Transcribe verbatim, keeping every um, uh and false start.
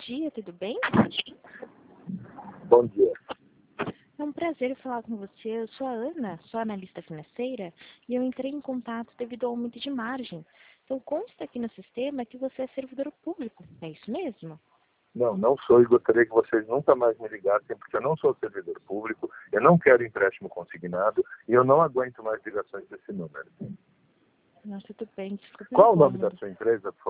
dia, tudo bem? Bom dia. É um prazer falar com você. Eu sou a Ana, sou analista financeira e eu entrei em contato devido ao aumento de margem. Então consta aqui no sistema que você é servidor público, é isso mesmo? Não, não sou e gostaria que vocês nunca mais me ligassem, porque eu não sou servidor público, eu não quero empréstimo consignado e eu não aguento mais ligações desse número. Nossa, tudo bem, desculpa o Qual o nome incômodo. da sua empresa, por favor?